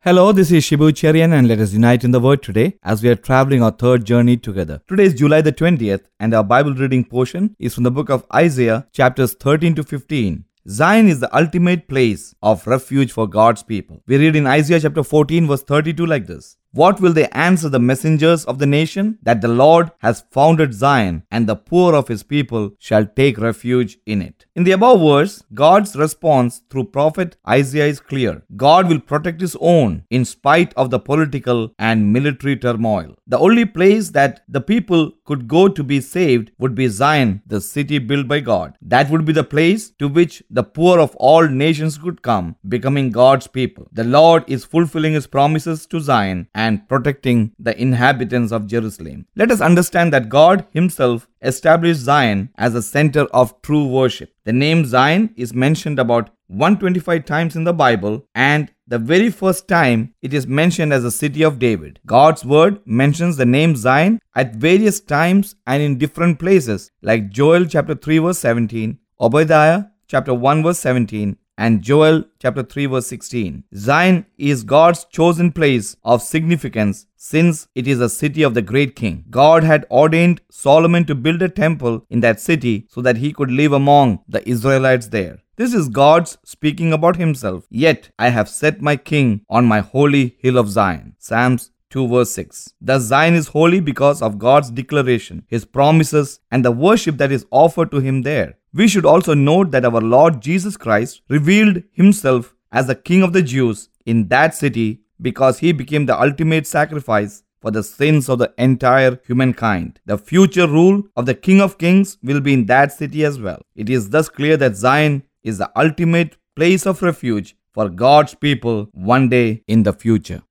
Hello, this is Shibu Cherian and let us unite in the Word today as we are traveling our third journey together. Today is July the 20th and our Bible reading portion is from the book of Isaiah chapters 13 to 15. Zion is the ultimate place of refuge for God's people. We read in Isaiah chapter 14 verse 32 like this. What will they answer the messengers of the nation? That the Lord has founded Zion, and the poor of his people shall take refuge in it. In the above verse, God's response through prophet Isaiah is clear. God will protect his own in spite of the political and military turmoil. The only place that the people could go to be saved would be Zion, the city built by God. That would be the place to which the poor of all nations could come, becoming God's people. The Lord is fulfilling his promises to Zion and protecting the inhabitants of Jerusalem. Let us understand that God himself established Zion as a center of true worship. The name Zion is mentioned about 125 times in the Bible, and the very first time it is mentioned as the city of David. God's word mentions the name Zion at various times and in different places, like Joel chapter 3 verse 17, Obadiah chapter 1 verse 17, and Joel chapter 3 verse 16. Zion is God's chosen place of significance since it is a city of the great king. God had ordained Solomon to build a temple in that city so that he could live among the Israelites there. This is God speaking about himself. Yet I have set my king on my holy hill of Zion. Psalms 2 verse 6. Thus Zion is holy because of God's declaration, his promises, and the worship that is offered to him there. We should also note that our Lord Jesus Christ revealed himself as the King of the Jews in that city because he became the ultimate sacrifice for the sins of the entire humankind. The future rule of the King of Kings will be in that city as well. It is thus clear that Zion is the ultimate place of refuge for God's people one day in the future.